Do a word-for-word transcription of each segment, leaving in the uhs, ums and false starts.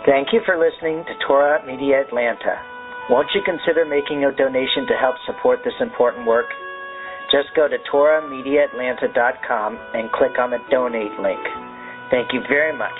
Thank you for listening to Torah Media Atlanta. Won't you consider making a donation to help support this important work? Just go to torah media atlanta dot com and click on the donate link. Thank you very much.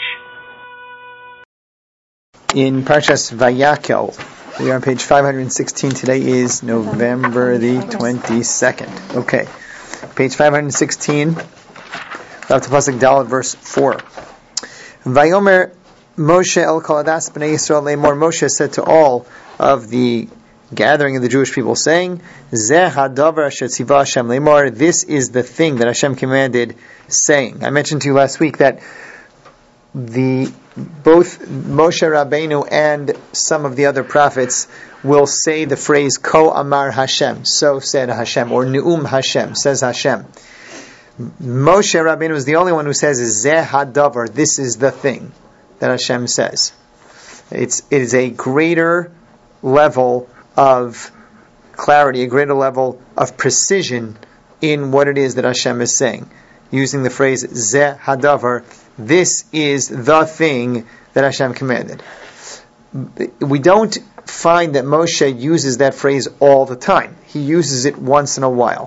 In Parshas Vayakel, we are on page five hundred sixteen. Today is November the twenty-second. Okay, page five hundred sixteen, up to Pasuk Daled, verse four. Vayomer Moshe el kol adas b'nei Yisrael le'mor. Moshe said to all of the gathering of the Jewish people, saying, Zeh hadavar asher tzivah Hashem le'mor. This is the thing that Hashem commanded, saying. I mentioned to you last week that the both Moshe Rabbeinu and some of the other prophets will say the phrase Ko Amar Hashem, so said Hashem, or Ne'um Hashem, says Hashem. Moshe Rabbeinu is the only one who says Zeh hadavar. This is the thing that Hashem says. It's it is a greater level of clarity, a greater level of precision in what it is that Hashem is saying. Using the phrase Zeh hadavar, this is the thing that Hashem commanded. We don't find that Moshe uses that phrase all the time. He uses it once in a while.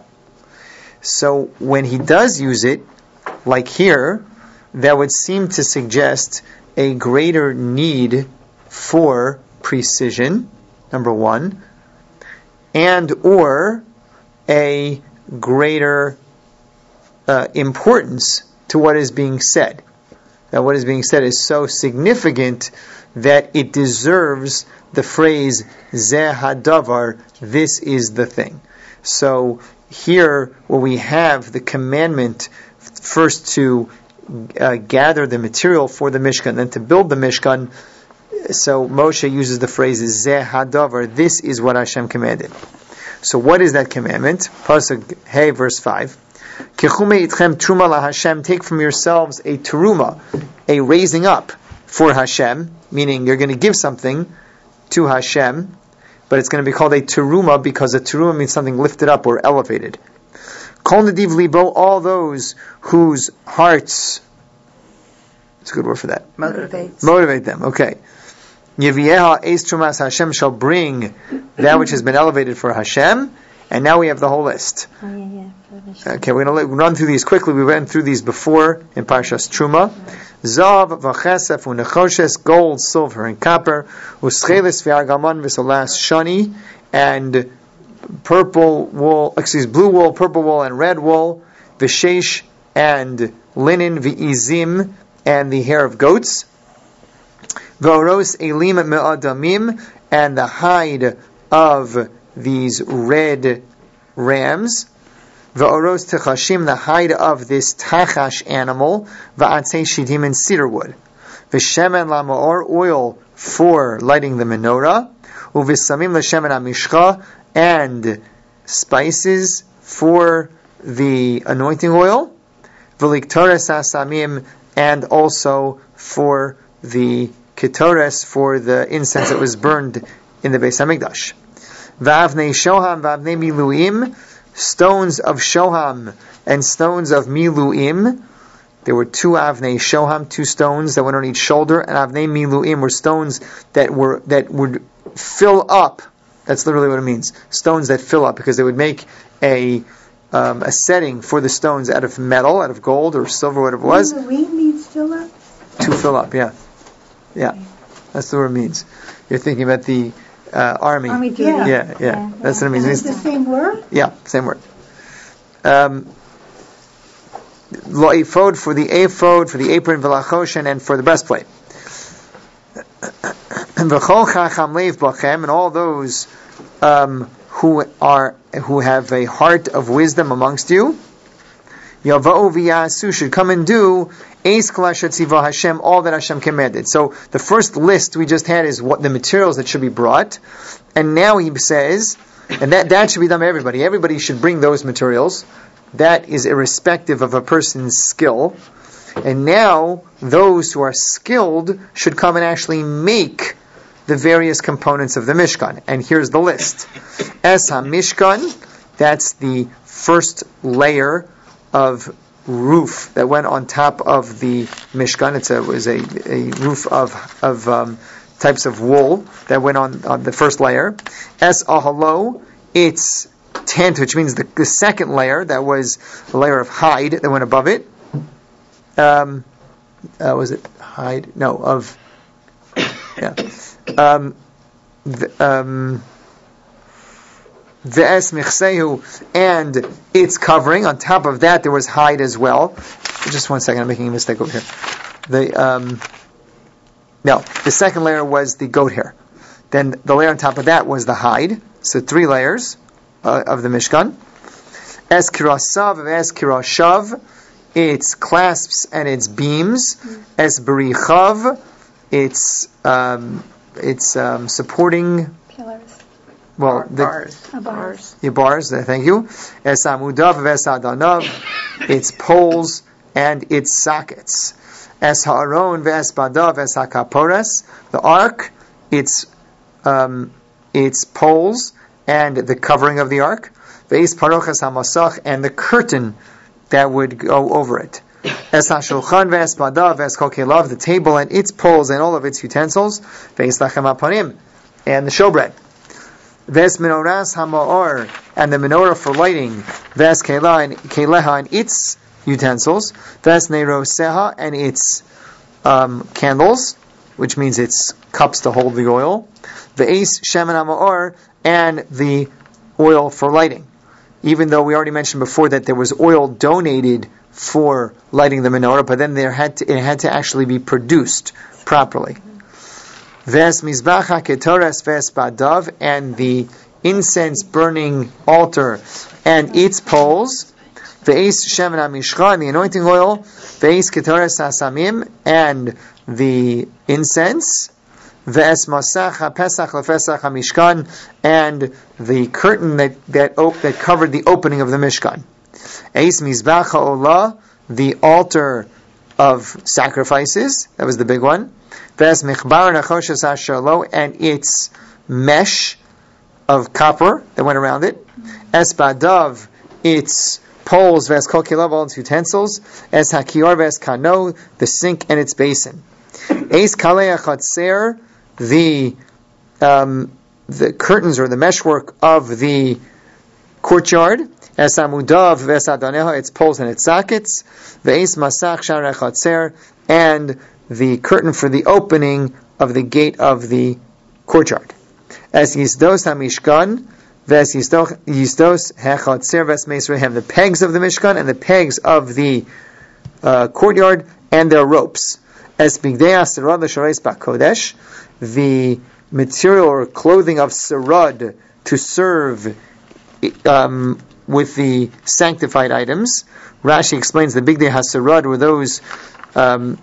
So when he does use it, like here, that would seem to suggest a greater need for precision, number one, and or a greater uh, importance to what is being said. That what is being said is so significant that it deserves the phrase Zeh hadavar, this is the thing. So here, where we have the commandment first to uh, gather the material for the Mishkan, then to build the Mishkan, so Moshe uses the phrase Zeh hadavar, this is what Hashem commanded. So what is that commandment? Pasuk Hey, verse five. Kechume itchem truma la Hashem, take from yourselves a teruma, a raising up for Hashem, meaning you're going to give something to Hashem, but it's going to be called a teruma because a teruma means something lifted up or elevated. Kol nediv libo, all those whose hearts, it's a good word for that. Motivates. Motivate them, okay. Yevieha eis trumas, Hashem shall bring that which has been elevated for Hashem, and now we have the whole list. Oh, yeah, yeah. Okay, we're going to run through these quickly. We went through these before in Parshas Truma. Zav v'chesef u'nechoshes, gold, silver, and copper. U'scheles v'argaman v'solas shani, and purple wool, excuse, blue wool, purple wool, and red wool. V'sheish, and linen, v'izim, and the hair of goats. V'oros elim me'adamim, and the hide of these red rams. V'oros techashim, the hide of this tachash animal. V'atzei shidim, and cedar wood. V'shemen la'ma'or, oil for lighting the menorah. U'v'samim l'shemen ha'mishcha, and spices for the anointing oil. V'liktores ha'samim, and also for the ketores, for the incense that was burned in the Beis Hamikdash. V'avnei shoham v'avnei miluim, stones of shoham and stones of miluim. There were two avnei shoham, two stones that went on each shoulder, and avnei miluim were stones that were that would fill up. That's literally what it means. Stones that fill up, because they would make a um, a setting for the stones out of metal, out of gold or silver, whatever it was. Miluim means fill up? To fill up, yeah. Yeah. That's the word it means. You're thinking about the Uh, army. Army duty. Yeah, yeah, yeah. yeah. That's what it means. Is it the same word? Yeah, same word. Um, Lo ephod, for the ephod, for the apron, v'lachoshen, and for the breastplate. V'chol chacham leiv bachem, and all those um, who are who have a heart of wisdom amongst you, Yava'u v'yasu, should come and do Eis kol asher tzivah Hashem, all that Hashem commanded. So the first list we just had is what the materials that should be brought, and now he says, and that that should be done by everybody. Everybody should bring those materials. That is irrespective of a person's skill. And now those who are skilled should come and actually make the various components of the Mishkan. And here's the list. Es HaMishkan, that's the first layer of roof that went on top of the Mishkan. It's a, it was a, a roof of of um, types of wool that went on, on the first layer. Es ahalo, it's tent, which means the, the second layer, that was a layer of hide that went above it. Um, uh, was it hide? No, of yeah. Um, the, um, Ve'es michsehu, and its covering. On top of that, there was hide as well. Just one second, I'm making a mistake over here. The um, no, the second layer was the goat hair. Then the layer on top of that was the hide. So three layers uh, of the Mishkan. Es kirasav, es kirashav, its clasps and its beams. Es berichav, its um, its um, supporting pillars. Well, Bar- the bars. Bars. Yeah, bars, uh, thank you. Es amudav ves adanav, its poles and its sockets. Es ha'aron ves badav ves hakapores, the ark, its um, its poles and the covering of the ark. Veis paroches hamasach, and the curtain that would go over it. Es ha'shulchan ves badav ves kokelav, the table and its poles and all of its utensils. Veis lachem hapanim, and the showbread. Ves menoras hamaor, and the menorah for lighting. Ves keleha, and its utensils. Ves neiroseha, and its um, candles, which means its cups to hold the oil. Ve'es shemen hamaor, and the oil for lighting. Even though we already mentioned before that there was oil donated for lighting the menorah, but then there had to, it had to actually be produced properly. Ves mizbacha ketores ves badav, and the incense burning altar and its poles. Ve'es shemen hamishcha, and the anointing oil. Ve'es ketores hasamim, and the incense. Ve'es masach hapesach lefesach hamishkan, and the curtain that that, op- that covered the opening of the Mishkan. Eis mizbacha olah, the altar of sacrifices, that was the big one. Ves michbar nachoshes hashalo, and its mesh of copper that went around it. Es badav, its poles. Ves kol kilav, all its utensils. Es hakior ves kano, the sink and its basin. Eis kalei achatzer, the um, the curtains or the meshwork of the courtyard. Es amudav ves adaneha, its poles and its sockets. Ve'es masach shar achatzer, and the curtain for the opening of the gate of the courtyard. As yisdos hamishkan, ves yisdos hechatzer ves meisrehem, the pegs of the Mishkan and the pegs of the uh, courtyard and their ropes. As bigdei asarad l'shareis b'kodesh, the material or clothing of sarad to serve um, with the sanctified items. Rashi explains the bigdei hasarad were those um,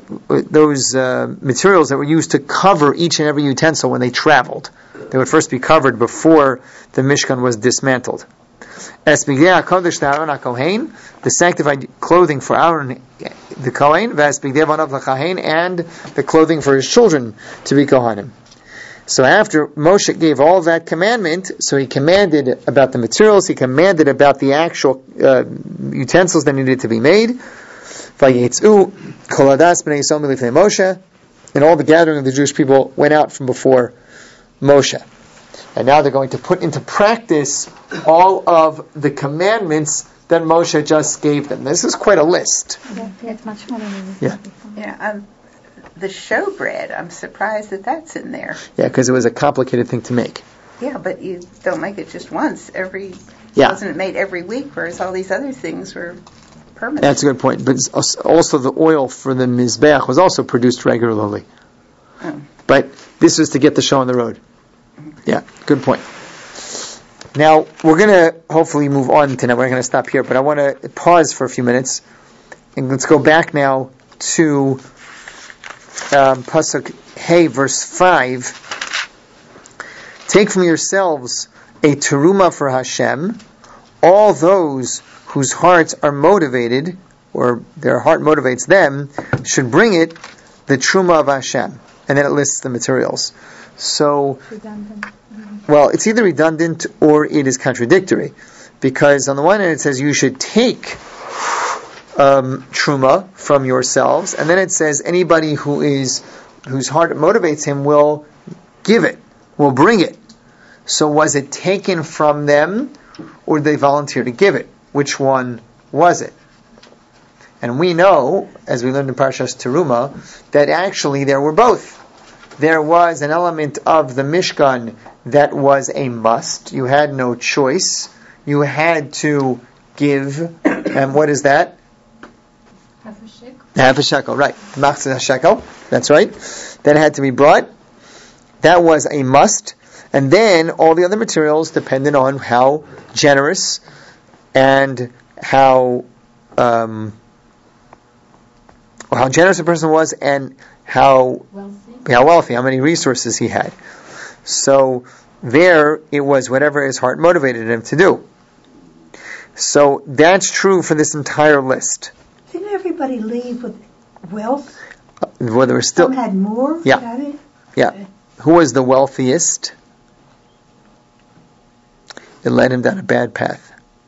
those uh, materials that were used to cover each and every utensil when they traveled. They would first be covered before the Mishkan was dismantled. Es bigdei hakodesh l'Aaron hakohen, the sanctified clothing for Aaron the Kohen, v'es bigdei banav l'chahen, and the clothing for his children to be Kohanim. So after Moshe gave all that commandment, so he commanded about the materials, he commanded about the actual uh, utensils that needed to be made. Vayetzu kol hadas bnei Yisrael milifnei Moshe, and all the gathering of the Jewish people went out from before Moshe. And now they're going to put into practice all of the commandments that Moshe just gave them. This is quite a list. Yeah, it's much more than Yeah. Yeah, um, the showbread, I'm surprised that that's in there. Yeah, because it was a complicated thing to make. Yeah, but you don't make it just once. Every Yeah. Wasn't it made every week, whereas all these other things were permanent? That's a good point. But it's also the oil for the Mizbeach was also produced regularly. Oh. But this was to get the show on the road. Yeah, good point. Now, we're going to hopefully move on tonight. We're going to stop here, but I want to pause for a few minutes. And let's go back now to um, Pasuk Hey, verse five. Take from yourselves a teruma for Hashem. All those whose hearts are motivated, or their heart motivates them, should bring it, the truma of Hashem. And then it lists the materials. So, redundant. well, it's either redundant or it is contradictory. Because on the one hand it says you should take um, truma from yourselves, and then it says anybody who is whose heart motivates him will give it, will bring it. So was it taken from them, or did they volunteer to give it? Which one was it? And we know, as we learned in Parshas Teruma, that actually there were both. There was an element of the Mishkan that was a must. You had no choice. You had to give. And what is that? Half a shekel. Half a shekel, right. Machzah shekel, that's right. That had to be brought. That was a must. And then all the other materials depended on how generous and how um, how generous a person was and how Wealthy. how wealthy, how many resources he had. So there it was whatever his heart motivated him to do. So that's true for this entire list. Didn't everybody leave with wealth? Uh, well, there was still, Some had more? Yeah. Had it? yeah. Who was the wealthiest? It led him down a bad path.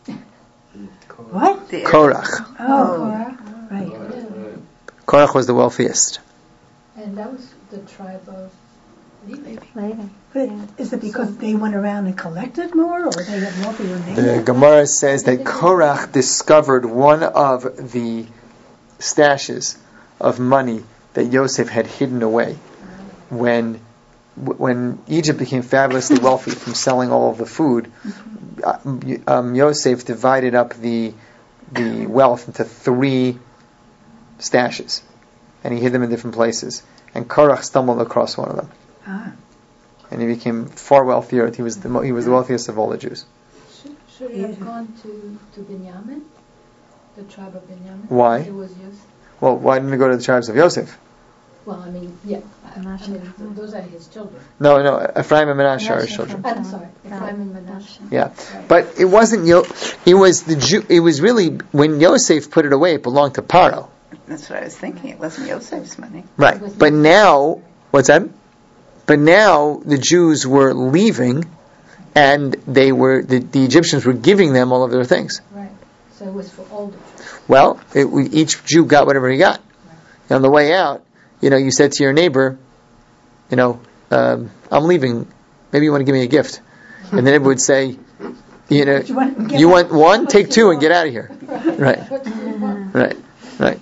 What? The- Korach. Oh, right. Korach was the wealthiest. And that was the tribe of Levi. Later. But is it because they went around and collected more, or they had wealthier The neighbors? Gemara says that Korach discovered one of the stashes of money that Yosef had hidden away when when Egypt became fabulously wealthy from selling all of the food. um, Yosef divided up the the wealth into three stashes, and he hid them in different places. And Korach stumbled across one of them, Ah. and he became far wealthier. He was the mo- he was the wealthiest of all the Jews. Should, should he have gone to, to Binyamin? The tribe of Binyamin? Why? It was Yosef. Well, why didn't he go to the tribes of Yosef? Well, I mean, yeah. I, I mean, th- those are his children. No, no, Ephraim and Manasseh are his children. I'm sorry. Ephraim and Manasseh. Yeah, but it wasn't Yo. It was the Jew. It was really when Yosef put it away. It belonged to Paro, That's what I was thinking. It wasn't Yosef's money. right? But now, what's that? But now the Jews were leaving, and they were the, the Egyptians were giving them all of their things. Right. So it was for all the Jews. Well, it, we, each Jew got whatever he got. And on the way out, you know, you said to your neighbor, you know, um, I'm leaving. Maybe you want to give me a gift. And then it would say, you know, You want- get you out. want one, take two, and get out of here. Right, right, right.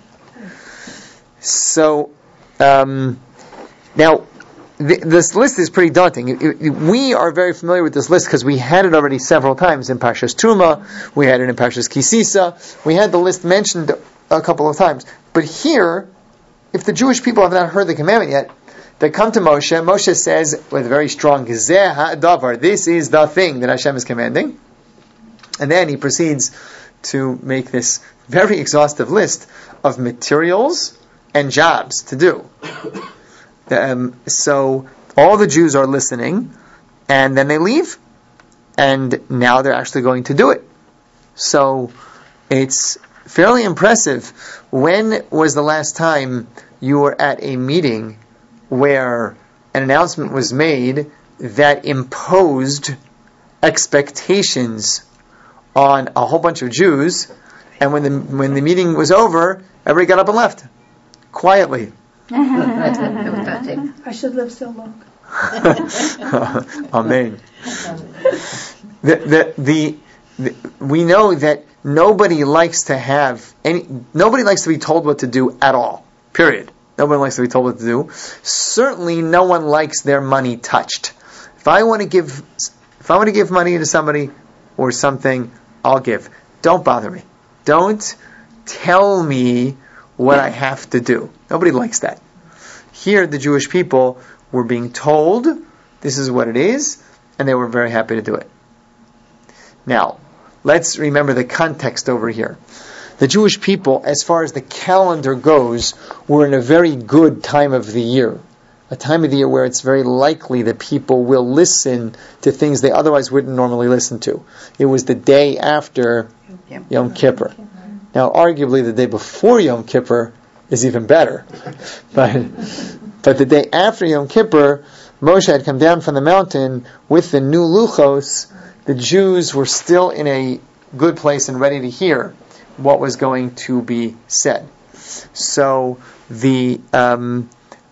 So, um, now, th- this list is pretty daunting. It- it- we are very familiar with this list because we had it already several times in Parshas Truma. We had it in Parshas Kisisa. We had the list mentioned a couple of times. But here, if the Jewish people have not heard the commandment yet, they come to Moshe. Moshe says with a very strong Zeh ha'davar, this is the thing that Hashem is commanding. And then he proceeds to make this very exhaustive list of materials and jobs to do. Um, so all the Jews are listening, and then they leave, and now they're actually going to do it. So it's fairly impressive. When was the last time you were at a meeting where an announcement was made that imposed expectations on a whole bunch of Jews, and when the when the meeting was over, everybody got up and left quietly? I should live so long. Amen. The, the, the, the, we know that nobody likes to have any. Nobody likes to be told what to do at all. Period. Nobody likes to be told what to do. Certainly, no one likes their money touched. If I want to give, if I want to give money to somebody or something, I'll give. Don't bother me. Don't tell me what I have to do. Nobody likes that. Here, the Jewish people were being told this is what it is, and they were very happy to do it. Now, let's remember the context over here. The Jewish people, as far as the calendar goes, were in a very good time of the year. A time of the year where it's very likely that people will listen to things they otherwise wouldn't normally listen to. It was the day after Yom Kippur. Now, arguably, the day before Yom Kippur is even better. But, but the day after Yom Kippur, Moshe had come down from the mountain with the new luchos. The Jews were still in a good place and ready to hear. what was going to be said. So the um,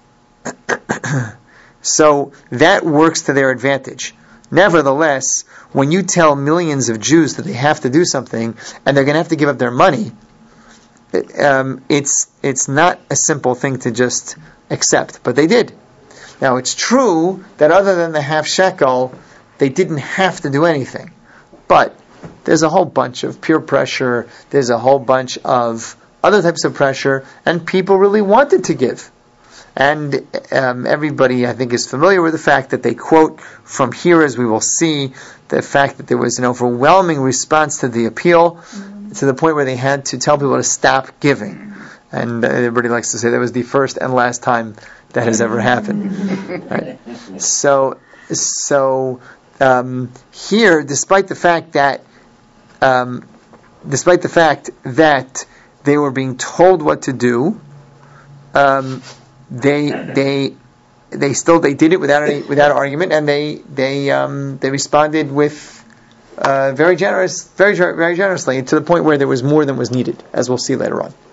so that works to their advantage. Nevertheless, when you tell millions of Jews that they have to do something and they're going to have to give up their money, um, it's it's not a simple thing to just accept. But they did. Now it's true that other than the half shekel, they didn't have to do anything. But there's a whole bunch of peer pressure. There's a whole bunch of other types of pressure, and people really wanted to give. And um, everybody, I think, is familiar with the fact that they quote from here, as we will see, the fact that there was an overwhelming response to the appeal, mm-hmm. to the point where they had to tell people to stop giving. And uh, everybody likes to say that was the first and last time that has ever happened. Right? So, so um, here, despite the fact that, um, despite the fact that they were being told what to do, um, They they they still they did it without any without argument, and they they um, they responded with uh, very generous very very generously, to the point where there was more than was needed, as we'll see later on.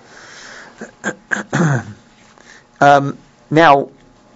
um, now,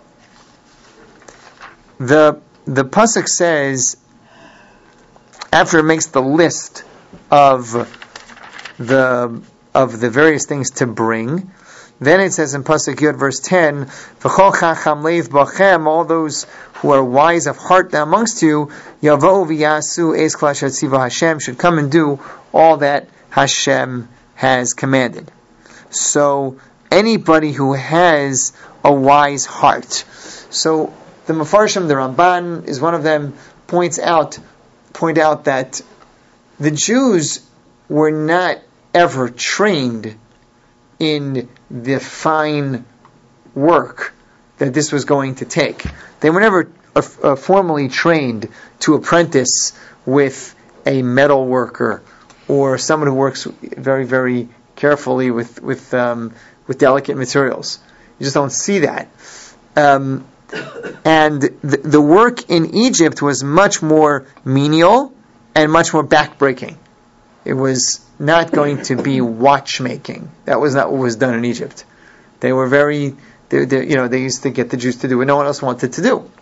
the the pasuk says, after it makes the list of the of the various things to bring, then it says in Pasuk Yud, verse ten, V'chol chacham leiv bachem, all those who are wise of heart amongst you, Yavo v'yasu es kol asher tziva Hashem, should come and do all that Hashem has commanded. So, anybody who has a wise heart. So, the Mefarshim, the Ramban is one of them, points out, point out that the Jews were not ever trained in the fine work that this was going to take. They were never uh, uh, formally trained to apprentice with a metal worker or someone who works very, very carefully with with um, with delicate materials. You just don't see that. Um, and the, the work in Egypt was much more menial and much more backbreaking. It was not going to be watchmaking. That was not what was done in Egypt. They were very, they, they, you know, they used to get the Jews to do what no one else wanted to do.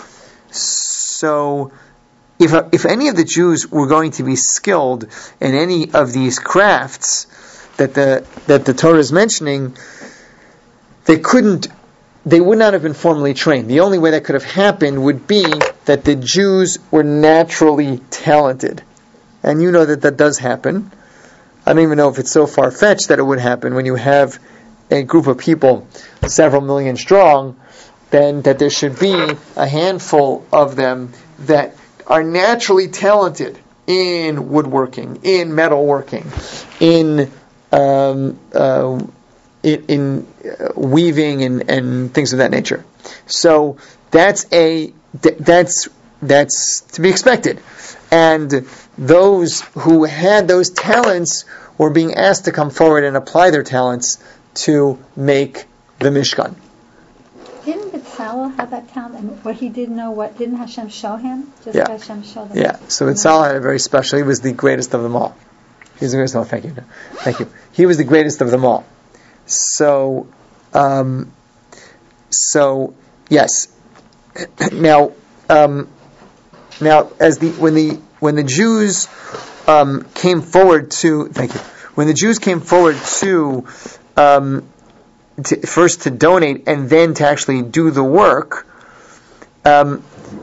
So, if if any of the Jews were going to be skilled in any of these crafts that the that the Torah is mentioning, they couldn't, they would not have been formally trained. The only way that could have happened would be that the Jews were naturally talented. And you know that that does happen. I don't even know if it's so far-fetched that it would happen when you have a group of people several million strong, then that there should be a handful of them that are naturally talented in woodworking, in metalworking, in um, uh, in, in uh, weaving and, and things of that nature. So that's a that's that's to be expected. And those who had those talents were being asked to come forward and apply their talents to make the Mishkan. Didn't Bitzalel have that talent, and where he didn't know what, didn't Hashem show him? Just yeah. Hashem showed him. Yeah, so Bitzalel had a very special, he was the greatest of them all. He was the greatest of them all, thank you. Thank you. He was the greatest of them all. So, um, so, yes. Now, um, now, as the, when the, when the Jews, um, came forward to, thank you, when the Jews came forward to, um, to, first to donate and then to actually do the work, um,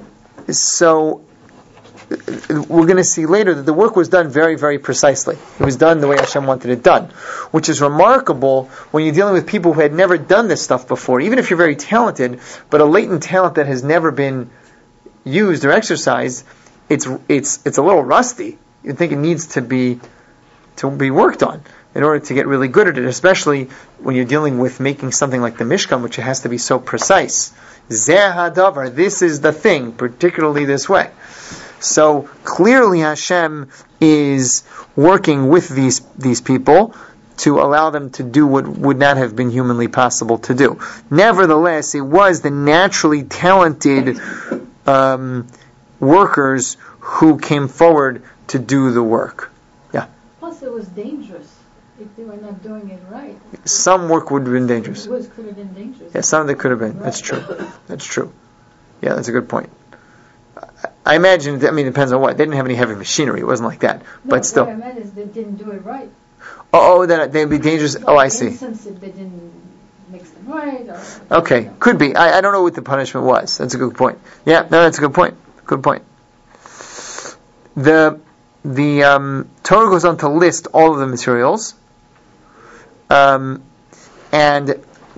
so we're going to see later that the work was done very, very precisely. It was done the way Hashem wanted it done, which is remarkable when you're dealing with people who had never done this stuff before. Even if you're very talented, but a latent talent that has never been used or exercised, it's it's it's a little rusty. You think it needs to be to be worked on in order to get really good at it, especially when you're dealing with making something like the Mishkan, which has to be so precise. Zeh hadavar, this is the thing, particularly this way. So clearly Hashem is working with these these people to allow them to do what would not have been humanly possible to do. Nevertheless, it was the naturally talented um, workers who came forward to do the work. Yeah. Plus, Unless it was dangerous, if they were not doing it right. Some work would have been dangerous. It was, could have been dangerous. Yeah, some of it could have been. That's true. That's true. Yeah, that's a good point. I imagine, I mean, it depends on what. They didn't have any heavy machinery. It wasn't like that. No, but still. What I meant is they didn't do it right. Oh, oh, then they'd be dangerous. Like, oh, I see. For instance, if they didn't mix them right. Or, Okay, you know. could be. I, I don't know what the punishment was. That's a good point. Yeah, no, that's a good point. Good point. The the um, Torah goes on to list all of the materials, um, and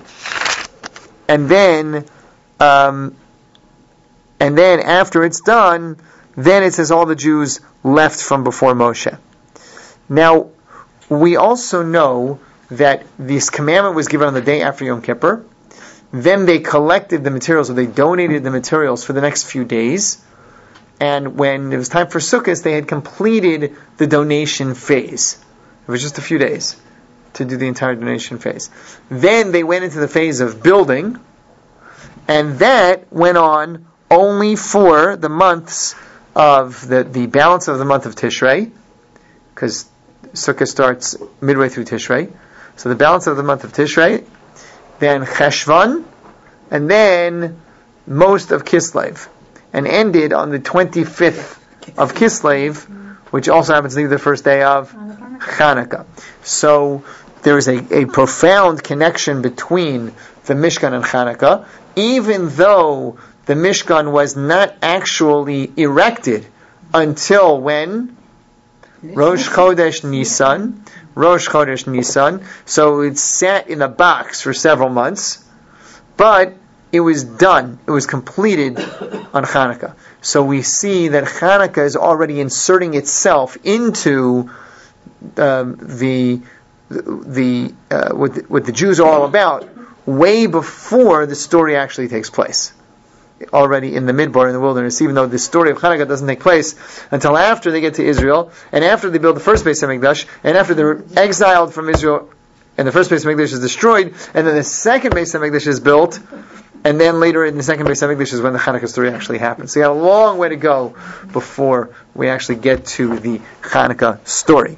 and then um, and then after it's done, then it says all the Jews left from before Moshe. Now, we also know that this commandment was given on the day after Yom Kippur. Then they collected the materials, or they donated the materials for the next few days. And when it was time for Sukkot, they had completed the donation phase. It was just a few days to do the entire donation phase. Then they went into the phase of building, and that went on only for the months of the, the balance of the month of Tishrei, because Sukkot starts midway through Tishrei. So the balance of the month of Tishrei, then Cheshvan, and then most of Kislev, and ended on the twenty-fifth of Kislev, which also happens to be the first day of Hanukkah. So there is a, a profound connection between the Mishkan and Hanukkah, even though the Mishkan was not actually erected until when? Rosh Chodesh Nisan. Rosh Chodesh Nisan. So it sat in a box for several months, but it was done. It was completed on Hanukkah. So we see that Hanukkah is already inserting itself into um, the the uh, what, the, what the Jews are all about way before the story actually takes place. Already in the Midbar, in the wilderness, even though the story of Hanukkah doesn't take place until after they get to Israel, and after they build the first Beis HaMikdash, and after they're exiled from Israel, and the first Beis HaMikdash is destroyed, and then the second Beis HaMikdash is built, and then later in the second Beis HaMikdash is when the Hanukkah story actually happens. So you got a long way to go before we actually get to the Hanukkah story.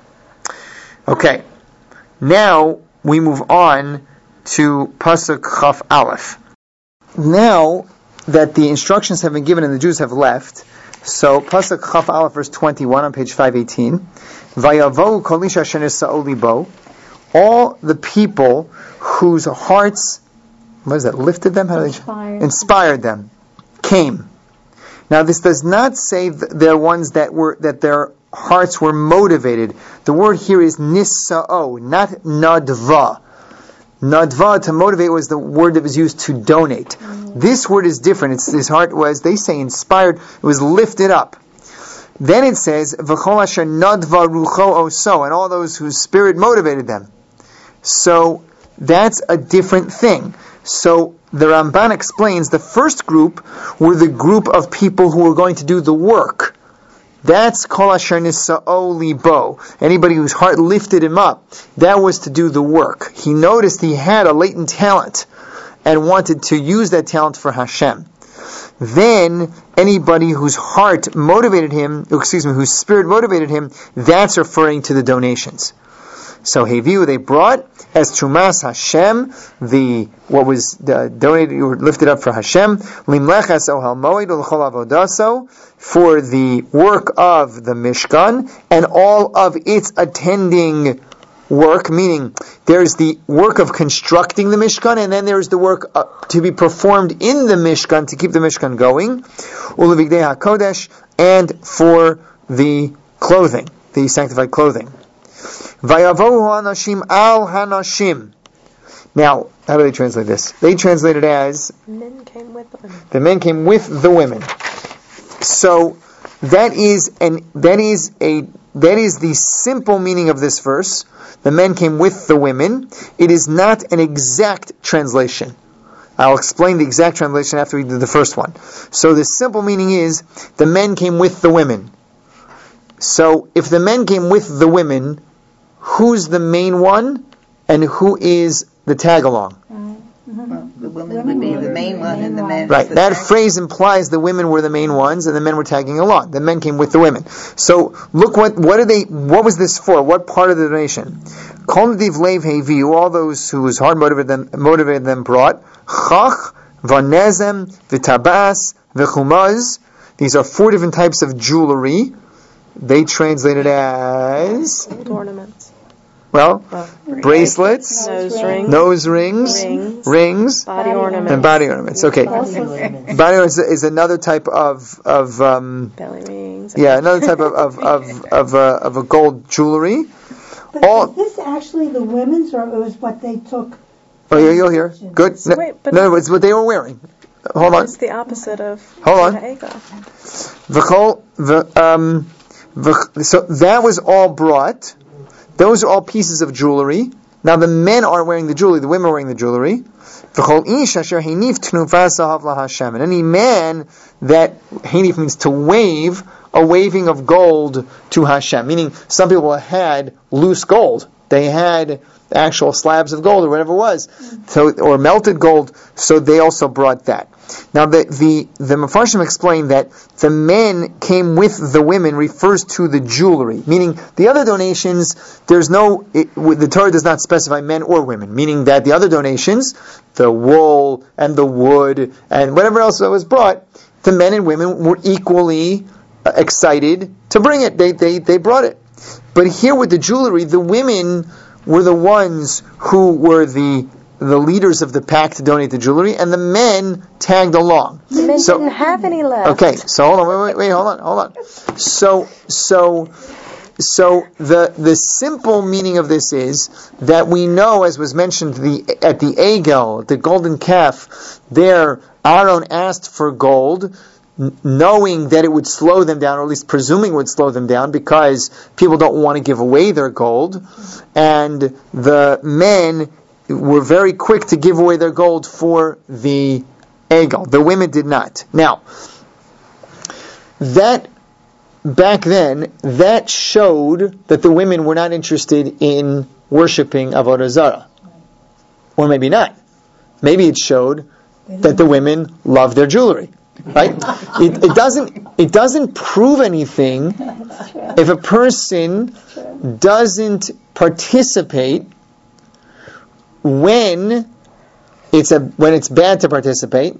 Okay, now we move on to Pasuk Chaf Aleph. Now that the instructions have been given and the Jews have left, so Pasuk Chaf Aleph verse twenty-one on page five eighteen, Vayavohu kol ish asher nisa'u libo, all the people whose hearts, what is that, lifted them? How do they Inspired. inspired them, came. Now this does not say th- they're ones that were that their hearts were motivated. The word here is nisa'o, not nadva. Nadva, to motivate, was the word that was used to donate. Mm. This word is different. It's, his heart was, they say, inspired. It was lifted up. Then it says, V'chol asher nadva rucho oso, and all those whose spirit motivated them. So that's a different thing. So the Ramban explains the first group were the group of people who were going to do the work. That's kol asher nisa'o libo. Anybody whose heart lifted him up, that was to do the work. He noticed he had a latent talent and wanted to use that talent for Hashem. Then anybody whose heart motivated him, excuse me, whose spirit motivated him, that's referring to the donations. So Heviu, they brought as Trumas Hashem, the what was the donated or lifted up for Hashem, Limlech as Ohel Moed Ulchol Avodaso, for the work of the Mishkan and all of its attending work, meaning there's the work of constructing the Mishkan, and then there's the work uh, to be performed in the Mishkan to keep the Mishkan going, Ulevigdei HaKodesh, and for the clothing, the sanctified clothing. Vayavohu hanashim al hanashim. Now, how do they translate this? They translate it as men came with the women. The men came with the women. So that is an that is a that is the simple meaning of this verse. The men came with the women. It is not an exact translation. I'll explain the exact translation after we do the first one. So the simple meaning is the men came with the women. So if the men came with the women, who's the main one and who is the tag along? Right. Well, the women would be the main one, and the men. Right. That phrase implies the women were the main ones, and the men were tagging along. The men came with the women. So look what what did they? What was this for? What part of the donation? Kol nediv lev heviu, all those whose heart motivated them, motivated them brought chach, vanezem, v'tabas, v'chumaz. These are four different types of jewelry. They translated as ornaments. Well, well bracelets, nose rings, nose rings, rings, rings body ornaments, and body ornaments. Okay, body ornaments is another type of of um, belly rings. Yeah, another type of of of of, uh, of a gold jewelry. But All, is this actually the women's, or it was what they took? Oh, yeah, you'll hear. Good. No, Wait, but no, it's what they were wearing. Hold on. It's the opposite of. Hold on. The the um, the, so that was all brought. Those are all pieces of jewelry. Now the men aren't wearing the jewelry; the women are wearing the jewelry. And any man that hanif means to wave, a waving of gold to Hashem. Meaning, some people had loose gold; they had actual slabs of gold or whatever it was, so or melted gold. So they also brought that. Now the the the Mefarshim explained that the men came with the women refers to the jewelry, meaning the other donations. There's no it, the Torah does not specify men or women, meaning that the other donations, the wool and the wood and whatever else that was brought, the men and women were equally uh, excited to bring it. They they they brought it, but here with the jewelry, the women were the ones who were the the leaders of the pack to donate the jewelry, and the men tagged along. The men so, didn't have any left. Okay, so hold on, wait, wait, wait, hold on, hold on. So, so, so the the simple meaning of this is that we know, as was mentioned the at the Egel, the golden calf, there Aaron asked for gold, knowing that it would slow them down, or at least presuming it would slow them down, because people don't want to give away their gold, and the men were very quick to give away their gold for the Egel. The women did not. Now, that back then, that showed that the women were not interested in worshiping Avodah Zarah. Or maybe not. Maybe it showed that the women love their jewelry. Right? It, it doesn't it doesn't prove anything if a person doesn't participate when it's a when it's bad to participate,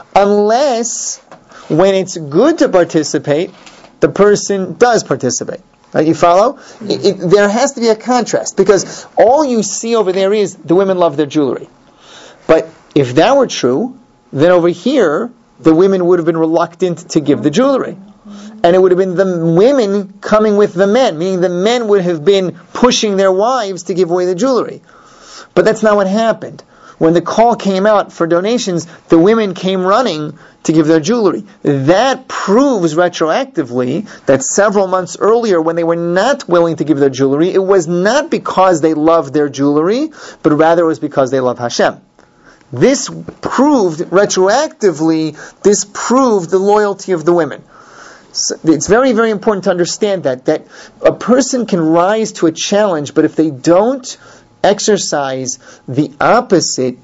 unless when it's good to participate, the person does participate. Right? You follow? It, it, there has to be a contrast, because all you see over there is the women love their jewelry. But if that were true, then over here the women would have been reluctant to give the jewelry. And it would have been the women coming with the men, meaning the men would have been pushing their wives to give away the jewelry. But that's not what happened. When the call came out for donations, the women came running to give their jewelry. That proves retroactively that several months earlier, when they were not willing to give their jewelry, it was not because they loved their jewelry, but rather it was because they love Hashem. This proved, retroactively, this proved the loyalty of the women. So it's very, very important to understand that, that a person can rise to a challenge, but if they don't exercise the opposite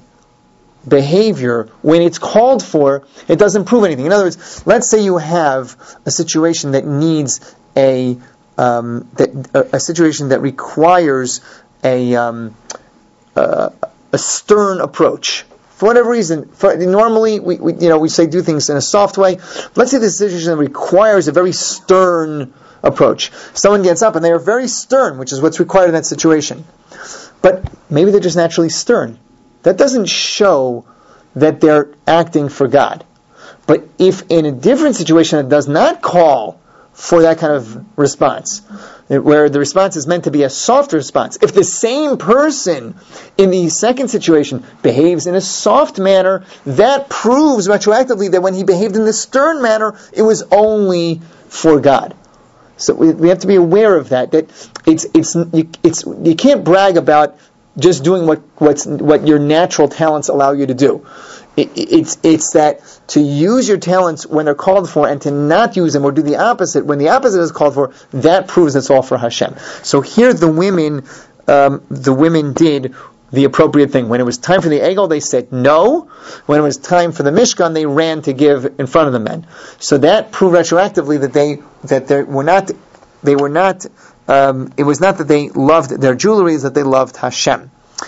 behavior when it's called for, it doesn't prove anything. In other words, let's say you have a situation that needs a um, that a, a situation that requires a um, uh, a stern approach. For whatever reason, for, normally we, we you know we say do things in a soft way. Let's say this situation requires a very stern approach. Someone gets up and they are very stern, which is what's required in that situation. But maybe they're just naturally stern. That doesn't show that they're acting for God. But if in a different situation it does not call for that kind of response, where the response is meant to be a soft response, if the same person in the second situation behaves in a soft manner, that proves retroactively that when he behaved in the stern manner, it was only for God. So we, we have to be aware of that. That it's it's you, it's you can't brag about just doing what what's what your natural talents allow you to do. It, it's it's that to use your talents when they're called for, and to not use them or do the opposite when the opposite is called for. That proves it's all for Hashem. So here the women um, the women did the appropriate thing. When it was time for the Egel, they said no. When it was time for the Mishkan, they ran to give in front of the men. So that proved retroactively that they that they were not they were not. Um, it was not that they loved their jewelry; it's that they loved Hashem.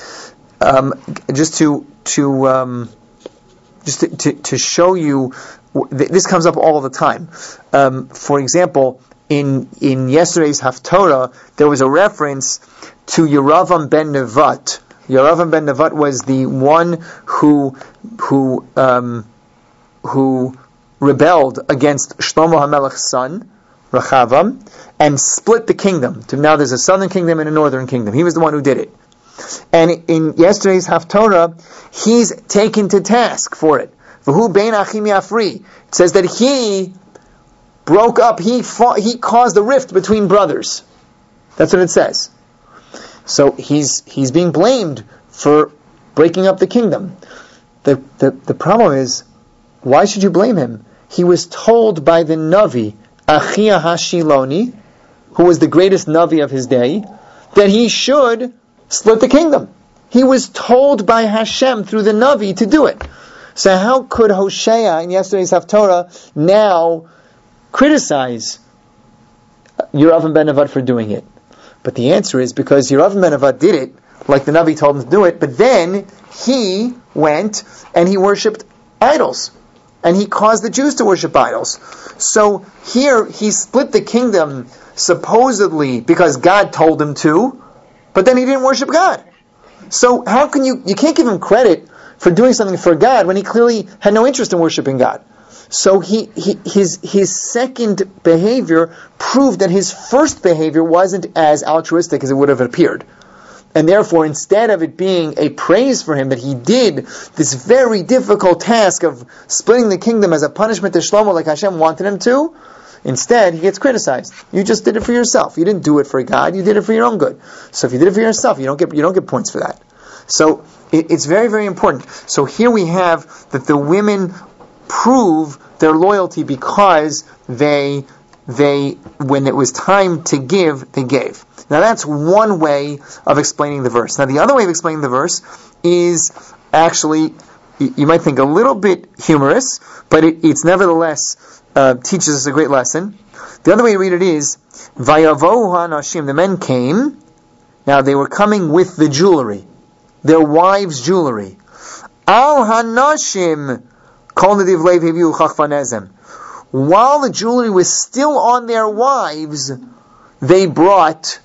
Um, just to to um, just to, to, to show you, this comes up all the time. Um, for example, in in yesterday's Haftorah, there was a reference to Yeravam ben Nevat. Yeravam ben Nevat was the one who who um, who rebelled against Shlomo HaMelech's son, Rechavam, and split the kingdom. Now there's a southern kingdom and a northern kingdom. He was the one who did it. And in yesterday's Haftorah, he's taken to task for it. V'hu bein achim yafri. It says that he broke up, he fought, he caused a rift between brothers. That's what it says. So he's he's being blamed for breaking up the kingdom. The, the the problem is, why should you blame him? He was told by the Navi, Achia Hashiloni, who was the greatest Navi of his day, that he should split the kingdom. He was told by Hashem through the Navi to do it. So how could Hosea in yesterday's Haftorah now criticize Yeravam ben Nevat for doing it? But the answer is because Yeravam ben Nevat did it, like the Navi told him to do it, but then he went and he worshipped idols. And he caused the Jews to worship idols. So here he split the kingdom supposedly because God told him to, but then he didn't worship God. So how can you, you can't give him credit for doing something for God when he clearly had no interest in worshiping God. So he, he his his second behavior proved that his first behavior wasn't as altruistic as it would have appeared. And therefore, instead of it being a praise for him that he did this very difficult task of splitting the kingdom as a punishment to Shlomo like Hashem wanted him to, instead he gets criticized. You just did it for yourself. You didn't do it for God. You did it for your own good. So if you did it for yourself, you don't get you don't get points for that. So it, it's very, very important. So here we have that the women prove their loyalty because they they when it was time to give, they gave. Now that's one way of explaining the verse. Now the other way of explaining the verse is actually, you might think a little bit humorous, but it, it's nevertheless uh, teaches us a great lesson. The other way to read it is, Vayavohu hanashim, the men came, now they were coming with the jewelry, their wives' jewelry. Al hanashim kol nediv leiv heviu chachvanezem. While the jewelry was still on their wives, they brought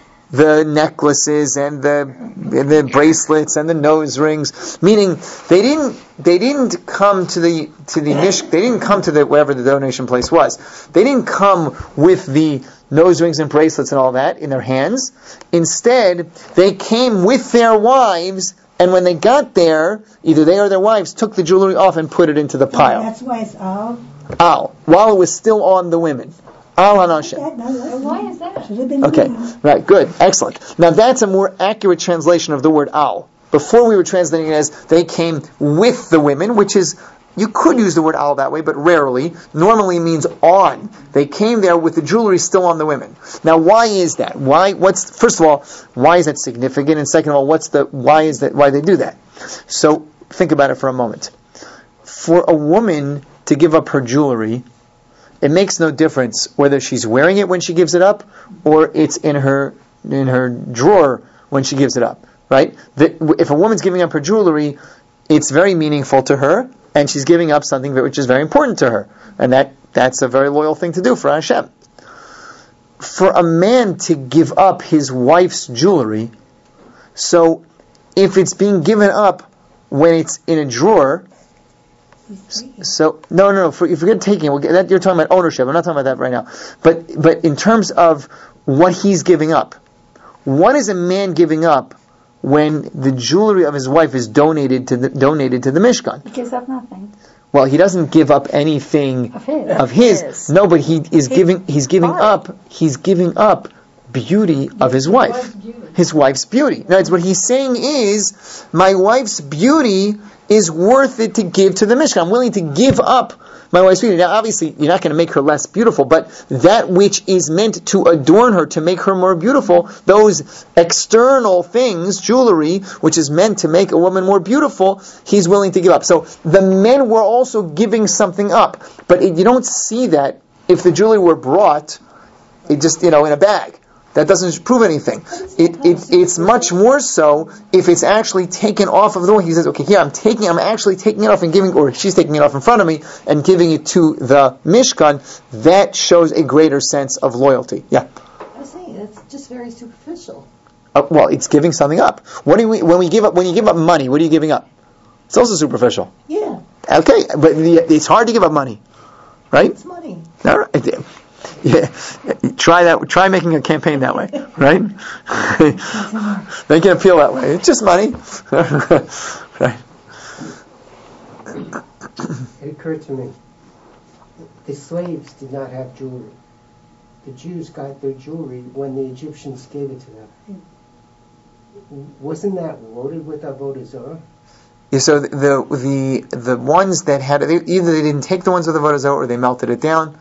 the necklaces and the and the bracelets and the nose rings. Meaning, they didn't they didn't come to the to the mish, they didn't come to the wherever the donation place was. They didn't come with the nose rings and bracelets and all that in their hands. Instead, they came with their wives. And when they got there, either they or their wives took the jewelry off and put it into the pile. That's why it's al. Al, while it was still on the women. Al hanashim. Why is that? Should have been Okay, women. right, good, excellent. Now that's a more accurate translation of the word al. Before we were translating it as they came with the women, which is, you could use the word al that way, but rarely. Normally means on. They came there with the jewelry still on the women. Now why is that? Why, what's, first of all, why is that significant? And second of all, what's the, why is that, why they do that? So, think about it for a moment. For a woman to give up her jewelry, it makes no difference whether she's wearing it when she gives it up, or it's in her, in her drawer when she gives it up, right? The, if a woman's giving up her jewelry, it's very meaningful to her, and she's giving up something which is very important to her. And that, that's a very loyal thing to do for Hashem. For a man to give up his wife's jewelry, so if it's being given up when it's in a drawer, so no, no, no. For, if you're taking, we'll get, that, you're talking about ownership. I'm not talking about that right now. But but in terms of what he's giving up, what is a man giving up when the jewelry of his wife is donated to the donated to the Mishkan? He gives up nothing. Well, he doesn't give up anything Of his. Of his. His. No, but he is His giving. He's giving body. up. He's giving up beauty of his wife. Wife's beauty. His wife's beauty. In other words, what he's saying is, my wife's beauty is worth it to give to the Mishkan. I'm willing to give up my wife's beauty. Now, obviously, you're not going to make her less beautiful, but that which is meant to adorn her, to make her more beautiful, those external things, jewelry, which is meant to make a woman more beautiful, he's willing to give up. So the men were also giving something up. But it, you don't see that if the jewelry were brought, it just, you know, in a bag. That doesn't prove anything. It, it it's much more so if it's actually taken off of the woman. He says, okay, here I'm taking, I'm actually taking it off and giving, or she's taking it off in front of me and giving it to the Mishkan. That shows a greater sense of loyalty. Yeah. I was saying it's just very superficial. Uh, well, it's giving something up. What do we when we give up? When you give up money, what are you giving up? It's also superficial. Yeah. Okay, but the, it's hard to give up money, right? It's money. All right. Yeah, try that. Try making a campaign that way, right? They can appeal that way. It's just money, right? It occurred to me, the slaves did not have jewelry. The Jews got their jewelry when the Egyptians gave it to them. Wasn't that loaded with avodah zarah? Yeah, so the the the, the ones that had they, either they didn't take the ones with avodah zarah or they melted it down.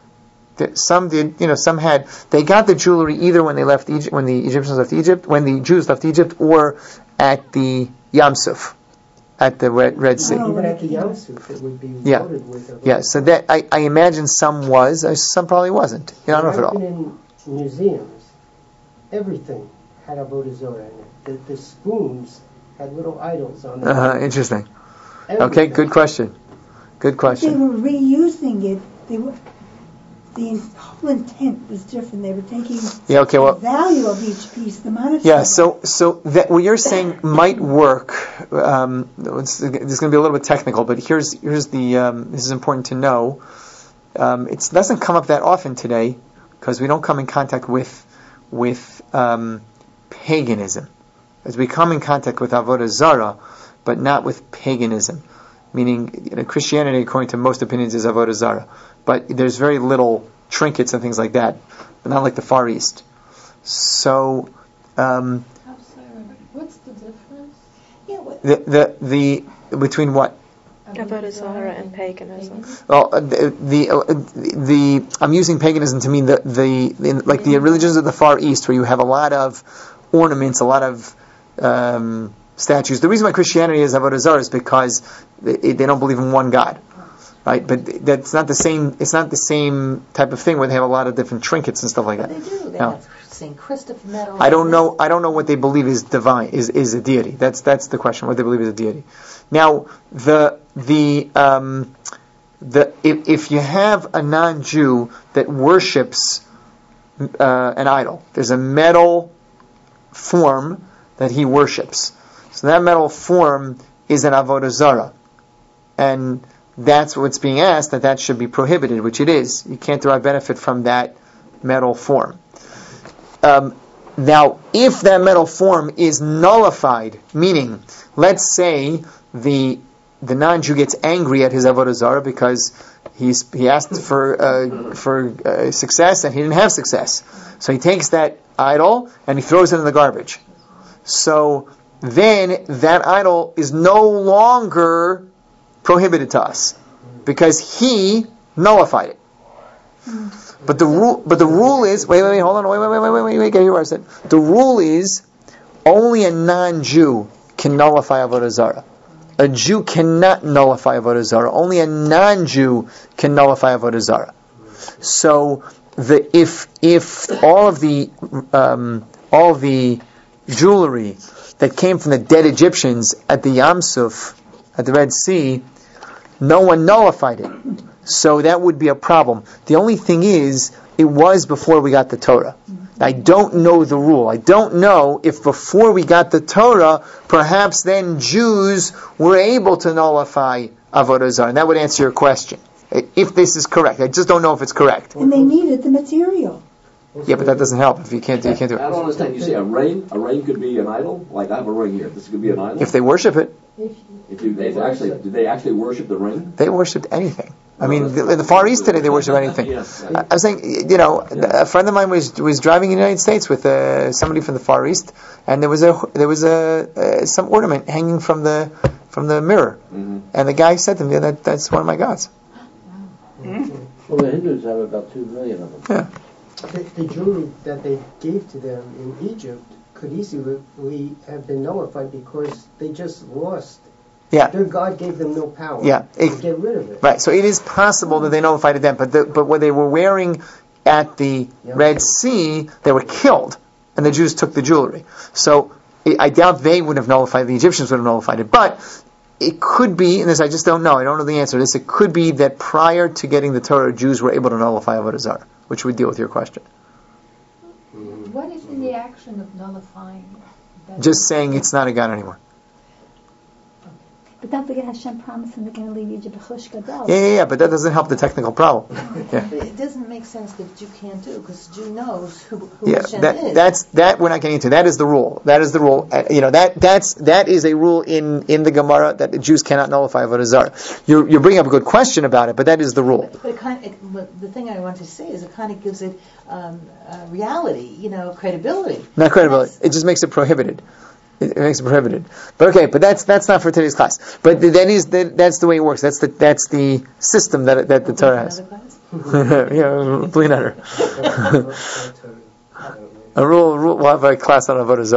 Some did, you know, some had. They got the jewelry either when they left Egypt, when the Egyptians left Egypt, when the Jews left Egypt, or at the Yam Suf, at the Red, Red Sea. Even at the Yam Suf, it would be yeah. loaded with avodah. Yeah, so that I, I imagine some was, uh, some probably wasn't. You know, I don't know if it I've all. been in museums. Everything had avodah zarah in it. The, the spoons had little idols on them. Uh-huh, interesting. Everything. Okay, good question. Good They question. were reusing it. They were. The whole intent was different. They were taking Yeah, okay, well, the value of each piece, the monetary. yeah, so so that what you're saying might work. Um, it's, it's going to be a little bit technical, but here's here's the um, this is important to know. Um, it doesn't come up that often today because we don't come in contact with with um, paganism, as we come in contact with avodah zarah, but not with paganism. Meaning, you know, Christianity, according to most opinions, is avodah zarah, but there's very little trinkets and things like that, but not like the Far East. So, um, I'm sorry, what's the difference? Yeah, what, the the the between what? Avodah zarah and paganism. Well, uh, the the, uh, the I'm using paganism to mean the the, the like the religions of the Far East, where you have a lot of ornaments, a lot of um, statues. The reason why Christianity is avodah zarah is because they, they don't believe in one God, right? But that's not the same. It's not the same type of thing where they have a lot of different trinkets and stuff like that. They do. They No. have Saint Christopher medal. I don't know. I don't know what they believe is divine, is is a deity. That's that's the question. What they believe is a deity. Now, the the um, the if, if you have a non-Jew that worships uh, an idol, there's a metal form that he worships. So that metal form is an avodah zarah, and that's what's being asked, that that should be prohibited, which it is. You can't derive benefit from that metal form. Um, now, if that metal form is nullified, meaning, let's say the the non-Jew gets angry at his avodah zarah because he's he asked for uh, for uh, success and he didn't have success, so he takes that idol and he throws it in the garbage. So then that idol is no longer prohibited to us because he nullified it. But the rule, but the rule is, wait, wait, wait, hold on, wait, wait, wait, wait, wait, wait, wait, get here where I said. The rule is, only a non-Jew can nullify avodah zarah. A Jew cannot nullify avodah zarah. Only a non-Jew can nullify avodah zarah. So, the if if all of the um, all of the jewelry that came from the dead Egyptians at the Yam Suf, at the Red Sea, no one nullified it. So that would be a problem. The only thing is, it was before we got the Torah. I don't know the rule. I don't know if before we got the Torah, perhaps then Jews were able to nullify avodah zarah. And that would answer your question, if this is correct. I just don't know if it's correct. and they needed the material. Yeah, but that doesn't help if you can't do, you can't do I it. don't understand. You say a ring? A ring could be an idol? Like I have a ring here. This could be an idol? If they worship it, If you, they actually, did they actually worship the ring? they worshipped anything. I mean, in the Far East today they worship anything. Yes. I was saying, you know, a friend of mine was was driving in the United States with uh, somebody from the Far East, and there was a there was a uh, some ornament hanging from the from the mirror, Mm-hmm. and the guy said to me that that's one of my gods. Well, the Hindus have about two million of them. Yeah. The, the jewelry that they gave to them in Egypt could easily have been nullified because they just lost. Yeah. Their God gave them no power. Yeah. It, to get rid of it. Right. So it is possible that they nullified it then, but the, but what they were wearing at the Yeah. Red Sea, they were killed, and the Jews took the jewelry. So it, I doubt they would have nullified it. The Egyptians would have nullified it, but it could be, and this I just don't know. I don't know the answer to this. It could be that prior to getting the Torah, Jews were able to nullify Avodah Zarah, which would deal with your question. What is in the action of nullifying that? Just saying it's not a God anymore. But don't forget Hashem promised him they're going to leave Egypt b'chush gadol. Yeah, yeah, yeah, but that doesn't help the technical problem. Yeah. But it doesn't make sense that Jew can't do, because Jew knows who, who Yeah, Hashem that, is. that's that. We're not getting into. That is the rule. That is the rule. Uh, you know that that's that is a rule in, in the Gemara that the Jews cannot nullify Avodah Zarah. You're you're bringing up a good question about it, but that is the rule. But, but, it kind of, it, but the thing I want to say is it kind of gives it um, uh, reality, you know, credibility. Not credibility. That's- It just makes it prohibited. It, it makes it prohibited. But okay, but that's that's not for today's class. But that is that, that's the way it works. That's the that's the system that that the Torah has. Another class? Yeah, bleed on her. A rule, a rule. We'll have a class on Avodah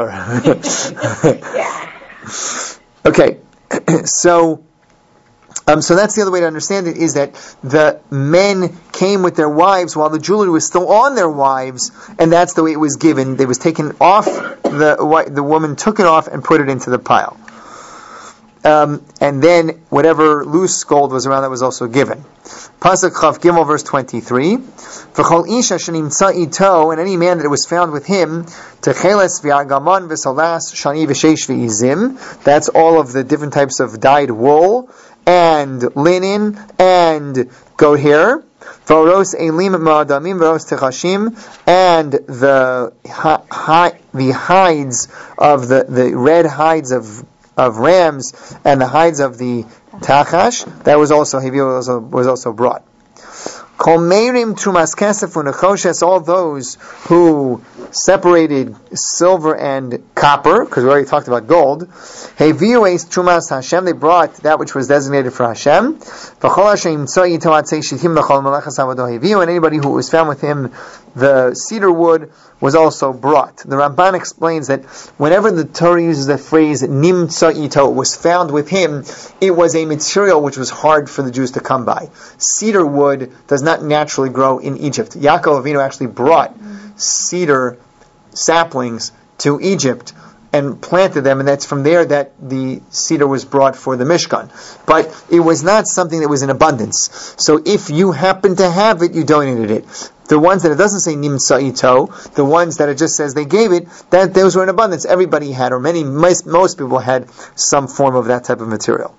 Zarah. Okay, so. Um, so that's the other way to understand it, is that the men came with their wives while the jewelry was still on their wives, and that's the way it was given. It was taken off, the the woman took it off and put it into the pile. Um, and then whatever loose gold was around that was also given. Pasuk Chav Gimel, verse twenty-three. V'chol isha shenimtza ito, and any man that was found with him, techeles v'argaman v'salas shani v'sheish v'izim. That's all of the different types of dyed wool, and linen, and goat hair. V'oros elim ma'adamim v'oros techashim, and the hi, hi, the hides of the, the red hides of of rams and the hides of the tachash, that was also was also, was also brought. Kol meirim trumas kesef u'nechoshes, all those who separated silver and copper, because we already talked about gold. Heviu eis trumas Hashem, they brought that which was designated for Hashem. V'chol Hashem tzoi ito atzei shithim l'chol melechas avodo heviu, and anybody who was found with him, the cedar wood was also brought. The Ramban explains that whenever the Torah uses the phrase nimtza ito, was found with him, it was a material which was hard for the Jews to come by. Cedar wood does not naturally grow in Egypt. Yaakov Avinu actually brought cedar saplings to Egypt and planted them, and that's from there that the cedar was brought for the Mishkan. But it was not something that was in abundance. So if you happen to have it, you donated it. The ones that it doesn't say nimtza ito, the ones that it just says they gave it, that those were in abundance. Everybody had, or many, most, most people had some form of that type of material.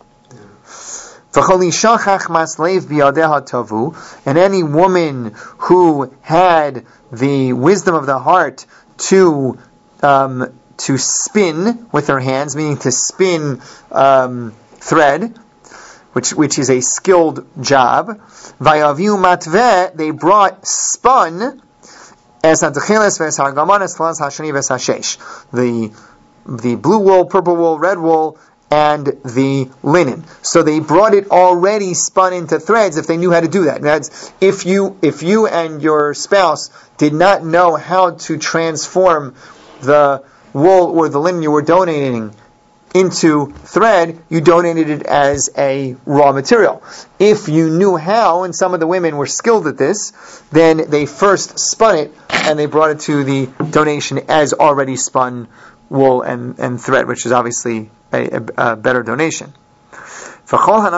And any woman who had the wisdom of the heart to um, to spin with her hands, meaning to spin um, thread, which which is a skilled job. Vayaviu matveh, they brought spun as adcheles v'esargaman as tlas hashani v'sashesh, the the blue wool, purple wool, red wool, and the linen. So they brought it already spun into threads if they knew how to do that. That's if you if you and your spouse did not know how to transform the wool or the linen you were donating into thread, you donated it as a raw material. If you knew how, and some of the women were skilled at this, then they first spun it and they brought it to the donation as already spun wool and, and thread, which is obviously a, a, a better donation. But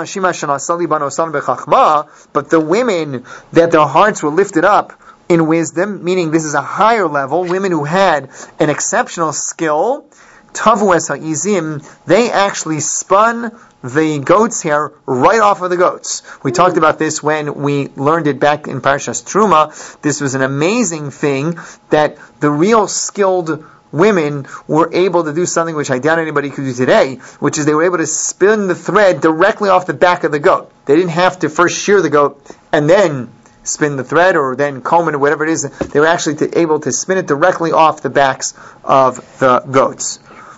the women that their hearts were lifted up in wisdom, meaning this is a higher level, women who had an exceptional skill, Tavu es ha'izim, they actually spun the goat's hair right off of the goats. We talked about this when we learned it back in Parashas Truma. This was an amazing thing that the real skilled women were able to do something which I doubt anybody could do today, which is they were able to spin the thread directly off the back of the goat. They didn't have to first shear the goat and then spin the thread or then comb it or whatever it is. They were actually to, able to spin it directly off the backs of the goats.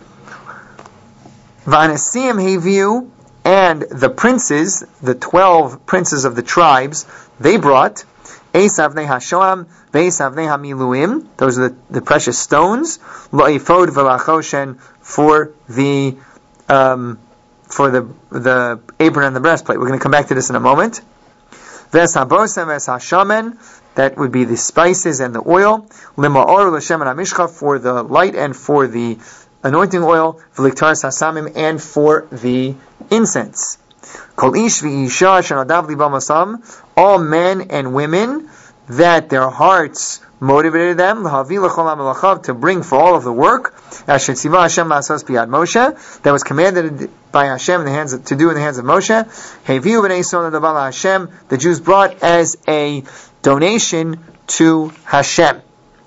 Vanasim Heviu, and the princes, the twelve princes of the tribes, they brought Esavnei Hashoam, Ve'esavnei Hamiluim, those are the, the precious stones, Lo'ifod V'lachoshen, for the um, for the the apron and the breastplate. We're going to come back to this in a moment. Ves Habosem, Ves Hashamen, that would be the spices and the oil. Lima'or L'Shem and Hamishcha, for the light and for the anointing oil. V'liktar Sasamim, and for the incense. Kol ish v'isha shenadav libam asam, all men and women that their hearts motivated them l'havi l'chol ha'melachav, to bring for all of the work, asher tzivah Hashem la'asos biyad Moshe, that was commanded by Hashem in the hands of, to do in the hands of Moshe. Heviu b'nei Yisrael nadav Hashem, the Jews brought as a donation to Hashem.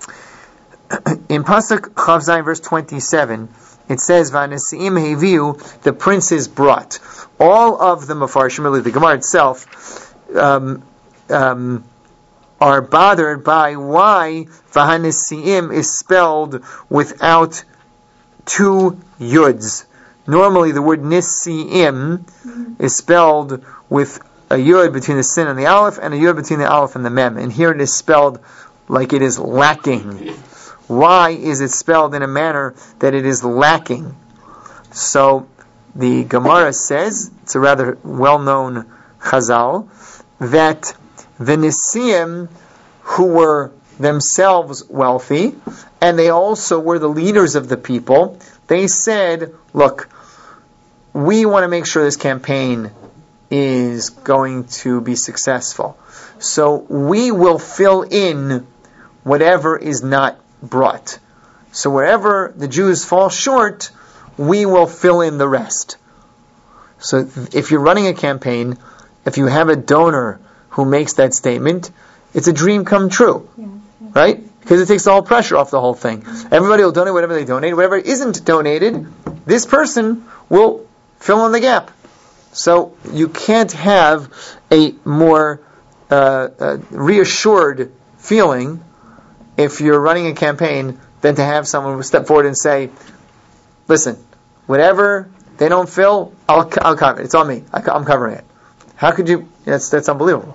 In Pasuk Chav Zayin, verse twenty-seven, it says, "Vanesiim heviu," the princes brought. All of the Mefarshim, really the Gemara itself, um, um, are bothered by why Vahanesiim is spelled without two yuds. Normally, the word Nisiim mm-hmm. is spelled with a yud between the sin and the aleph, and a yud between the aleph and the mem. And here it is spelled like it is lacking. Why is it spelled in a manner that it is lacking? So the Gemara says, it's a rather well-known Chazal, that the Nisiim, who were themselves wealthy, and they also were the leaders of the people, they said, look, we want to make sure this campaign is going to be successful. So we will fill in whatever is not brought. So wherever the Jews fall short, we will fill in the rest. So if you're running a campaign, if you have a donor who makes that statement, it's a dream come true. Yeah, yeah. Right? Because it takes all pressure off the whole thing. Everybody will donate whatever they donate. Whatever isn't donated, this person will fill in the gap. So you can't have a more uh, uh, reassured feeling if you're running a campaign than to have someone step forward and say, listen, whatever they don't fill, I'll, I'll cover it. It's on me. I, I'm covering it. How could you? That's that's unbelievable.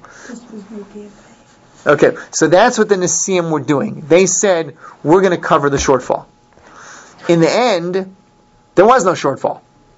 Okay, so that's what the Nesiim were doing. They said, we're going to cover the shortfall. In the end, there was no shortfall.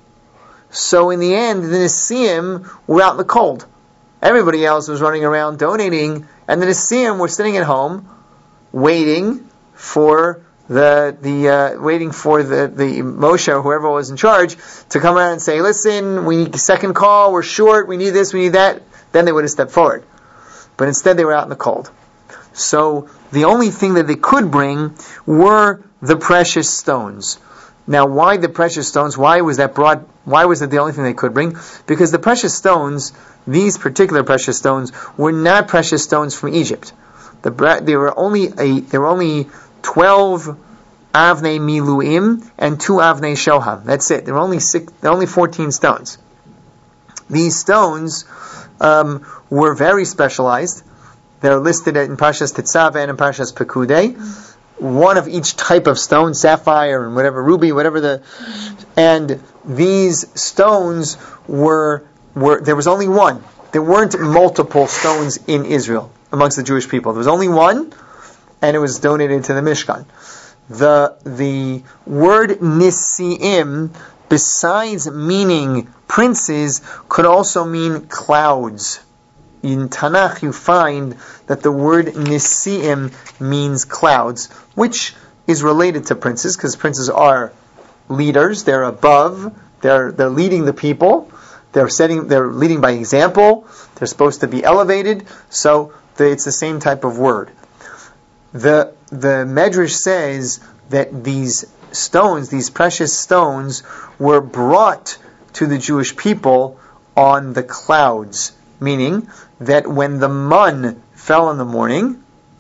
So in the end, the Nesiim were out in the cold. Everybody else was running around donating, and the Nesiim were sitting at home, waiting for the the uh, waiting for the the Moshe or whoever was in charge to come around and say, listen, we need a second call, we're short, we need this, we need that. Then they would have stepped forward. But instead they were out in the cold. So the only thing that they could bring were the precious stones. Now why the precious stones? Why was that brought? Why was that the only thing they could bring? Because the precious stones, these particular precious stones, were not precious stones from Egypt. The, there were only a, there were only twelve avnei miluim and two avnei shoham. That's it. There were only six. There were only fourteen stones. These stones um, were very specialized. They're listed in Parshas Tetzaveh and in Parshas Pekudei. One of each type of stone, sapphire and whatever, ruby, whatever the, and these stones were were. There was only one. There weren't multiple stones in Israel amongst the Jewish people. There was only one, and it was donated to the Mishkan. The the word Nisiim, besides meaning princes, could also mean clouds. In Tanakh you find that the word Nisiim means clouds, which is related to princes, because princes are leaders, they're above, they're they're leading the people, they're setting they're leading by example, they're supposed to be elevated, so the, it's the same type of word. The the Medrash says that these stones, these precious stones, were brought to the Jewish people on the clouds, meaning that when the mun fell in the morning,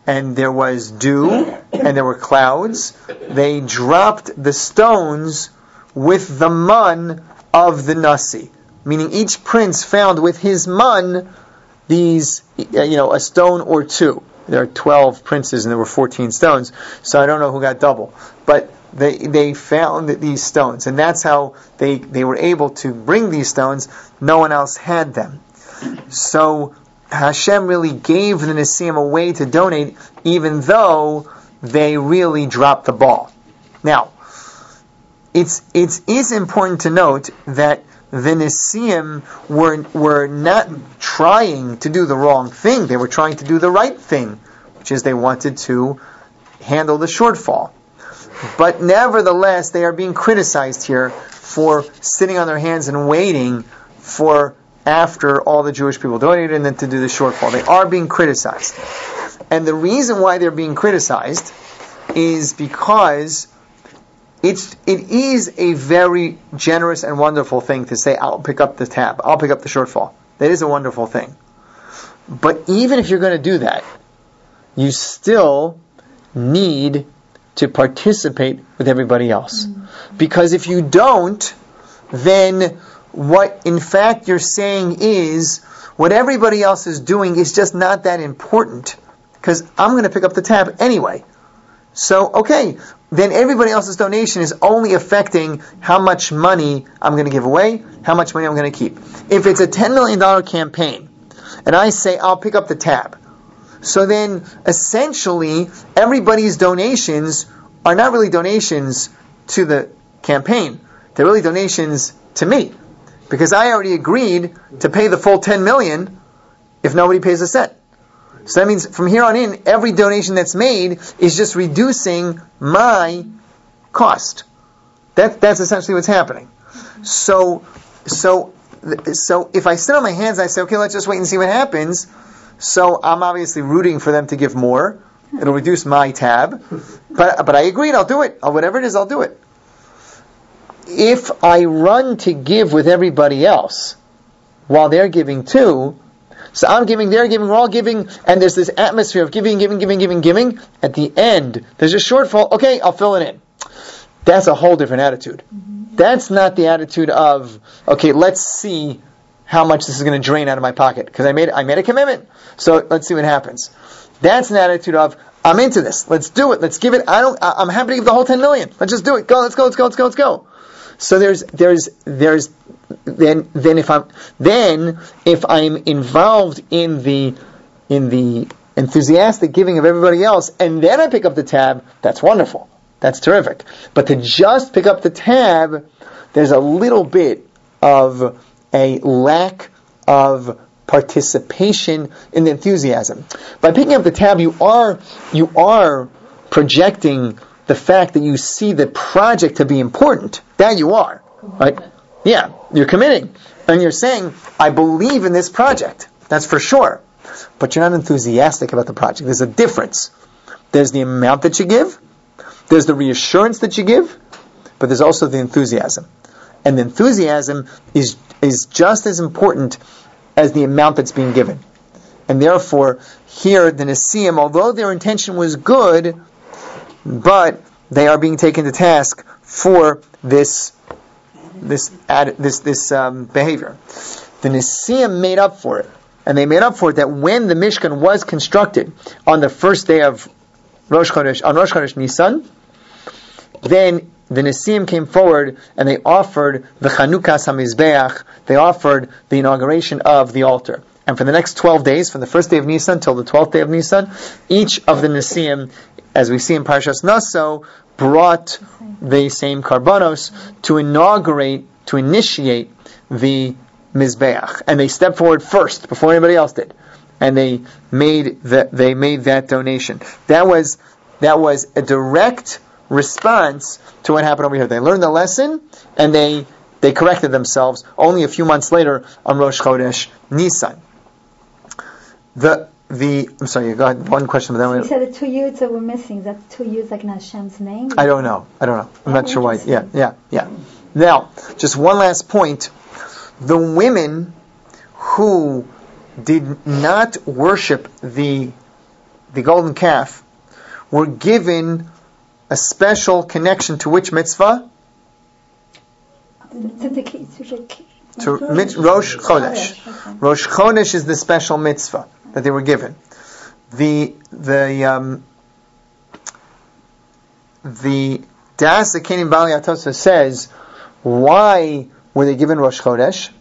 and there was dew, and there were clouds, they dropped the stones with the mun of the Nasi. Meaning each prince found with his mun these, you know, a stone or two. There are twelve princes and there were fourteen stones, so I don't know who got double. But they they found these stones, and that's how they, they were able to bring these stones. No one else had them. So Hashem really gave the Nesiim a way to donate, even though they really dropped the ball. Now, it's it is important to note that the Nesiim were were not trying to do the wrong thing. They were trying to do the right thing, which is they wanted to handle the shortfall. But nevertheless, they are being criticized here for sitting on their hands and waiting for after all the Jewish people donated and then to do the shortfall. They are being criticized. And the reason why they're being criticized is because It's, it is a very generous and wonderful thing to say, I'll pick up the tab, I'll pick up the shortfall. That is a wonderful thing. But even if you're going to do that, you still need to participate with everybody else. Mm-hmm. Because if you don't, then what in fact you're saying is, what everybody else is doing is just not that important, because I'm going to pick up the tab anyway. So, okay, then everybody else's donation is only affecting how much money I'm going to give away, how much money I'm going to keep. If it's a ten million dollars campaign, and I say, I'll pick up the tab, so then essentially everybody's donations are not really donations to the campaign. They're really donations to me. Because I already agreed to pay the full ten million dollars if nobody pays a cent. So that means from here on in, every donation that's made is just reducing my cost. That that's essentially what's happening. So, so, so if I sit on my hands and I say, okay, let's just wait and see what happens. So I'm obviously rooting for them to give more. It'll reduce my tab, but but I agreed. I'll do it. I'll, whatever it is, I'll do it. If I run to give with everybody else while they're giving too. So I'm giving, they're giving, we're all giving, and there's this atmosphere of giving, giving, giving, giving, giving. At the end, there's a shortfall. Okay, I'll fill it in. That's a whole different attitude. Mm-hmm. That's not the attitude of, okay, let's see how much this is going to drain out of my pocket, because I made I made a commitment. So let's see what happens. That's an attitude of, I'm into this. Let's do it. Let's give it. I don't. I'm happy to give the whole ten million. Let's just do it. Go. Let's go. Let's go. Let's go. Let's go. So there's there's there's then then if I'm then if I'm involved in the in the enthusiastic giving of everybody else, and then I pick up the tab, that's wonderful. That's terrific. But to just pick up the tab, there's a little bit of a lack of participation in the enthusiasm. By picking up the tab, you are you are projecting the fact that you see the project to be important. That you are. Right? Yeah, you're committing. And you're saying, I believe in this project. That's for sure. But you're not enthusiastic about the project. There's a difference. There's the amount that you give. There's the reassurance that you give. But there's also the enthusiasm. And the enthusiasm is is just as important as the amount that's being given. And therefore, here, the Nesiim, although their intention was good, but they are being taken to task for this this ad, this this um, behavior. The Nesiim made up for it, and they made up for it that when the Mishkan was constructed on the first day of Rosh Chodesh, on Rosh Chodesh Nisan, then the Nesiim came forward and they offered the Chanukas HaMizbeach. They offered the inauguration of the altar. And for the next twelve days, from the first day of Nisan till the twelfth day of Nisan, each of the Nesiim, as we see in Parashas Naso, brought the same karbanos to inaugurate, to initiate the Mizbeach. And they stepped forward first, before anybody else did. And they made that, they made that donation. That was, that was a direct response to what happened over here. They learned the lesson, and they, they corrected themselves only a few months later on Rosh Chodesh Nisan. The The I'm sorry, you got one question, but then you said the two Yuds that were missing. Is that two Yuds like in Hashem's name? I don't know. I don't know. I'm not sure why. Yeah, yeah, yeah. Now, just one last point. The women who did not worship the the golden calf, were given a special connection to which mitzvah? To the key, to the key. To mit, Rosh Chodesh. Rosh Chodesh is the special mitzvah that they were given. The the um, the Das Akenim Bali Atosa says, why were they given Rosh Chodesh?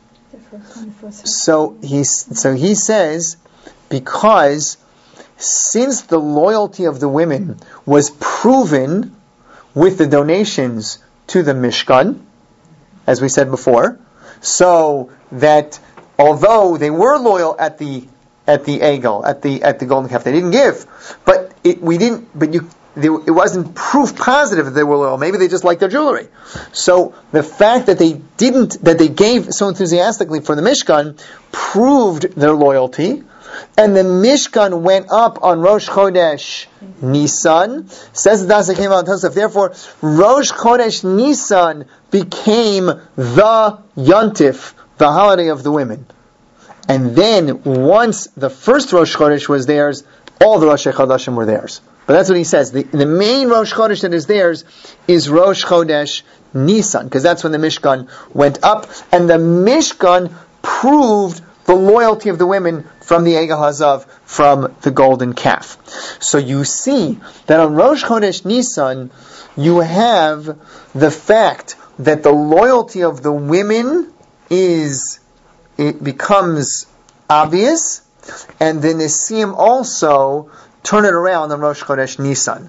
So he so he says, because since the loyalty of the women was proven with the donations to the Mishkan, as we said before, so that although they were loyal at the at the egel, at the at the golden calf, they didn't give, but it we didn't. But you, they, it wasn't proof positive that they were loyal. Maybe they just liked their jewelry. So the fact that they didn't, that they gave so enthusiastically for the Mishkan, proved their loyalty. And the Mishkan went up on Rosh Chodesh Nisan. Says the Das came out Tosaf. Therefore, Rosh Chodesh Nisan became the Yontif, the holiday of the women. And then, once the first Rosh Chodesh was theirs, all the Rosh Chodeshim were theirs. But that's what he says. The, the main Rosh Chodesh that is theirs is Rosh Chodesh Nisan, because that's when the Mishkan went up, and the Mishkan proved the loyalty of the women from the Egel Hazav, from the golden calf. So you see that on Rosh Chodesh Nisan, you have the fact that the loyalty of the women is, it becomes obvious, and the Nesiim also turn it around on Rosh Chodesh Nisan.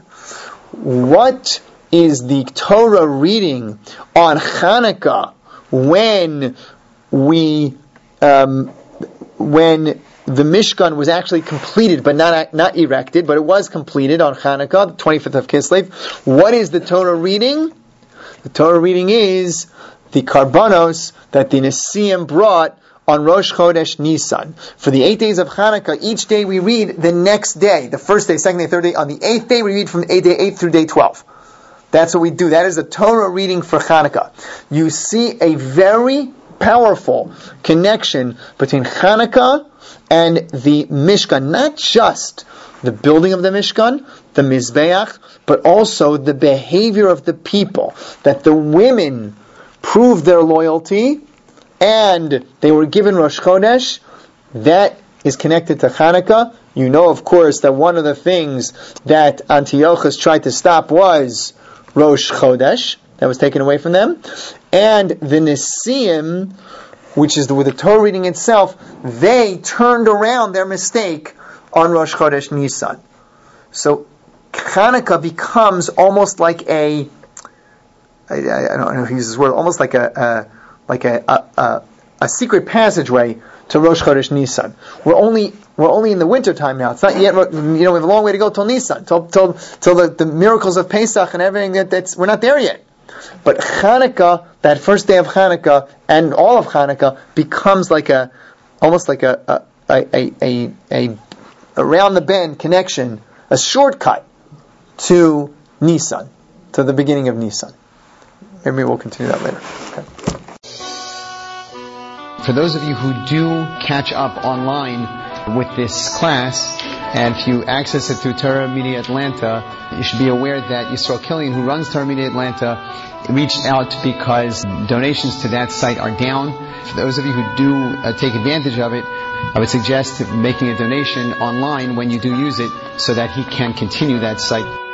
What is the Torah reading on Hanukkah when we um, when the Mishkan was actually completed, but not not erected, but it was completed on Hanukkah, the twenty-fifth of Kislev? What is the Torah reading? The Torah reading is the Karbanos that the Nesiim brought on Rosh Chodesh Nisan. For the eight days of Hanukkah, each day we read the next day, the first day, second day, third day. On the eighth day, we read from day eight through day twelve. That's what we do. That is the Torah reading for Hanukkah. You see a very powerful connection between Hanukkah and the Mishkan. Not just the building of the Mishkan, the Mizbeach, but also the behavior of the people. That the women proved their loyalty and they were given Rosh Chodesh. That is connected to Hanukkah. You know, of course, that one of the things that Antiochus tried to stop was Rosh Chodesh. That was taken away from them. And the Nesiim, which is the, with the Torah reading itself, they turned around their mistake on Rosh Chodesh Nisan. So Hanukkah becomes almost like a, I, I don't know if he uses this word, almost like a, a like a, a, a, a secret passageway to Rosh Chodesh Nisan. We're only we're only in the winter time now. It's not yet. You know, we have a long way to go till Nisan, till till, till the, the miracles of Pesach and everything. That, that's we're not there yet. But Hanukkah, that first day of Hanukkah and all of Hanukkah becomes like a, almost like a a a a, a around the bend connection, a shortcut to Nisan, to the beginning of Nisan. Maybe we'll continue that later. Okay. For those of you who do catch up online with this class, and if you access it through Torah Media Atlanta, you should be aware that Yisrael Killian, who runs Torah Media Atlanta, reached out because donations to that site are down. For those of you who do uh, take advantage of it, I would suggest making a donation online when you do use it so that he can continue that site.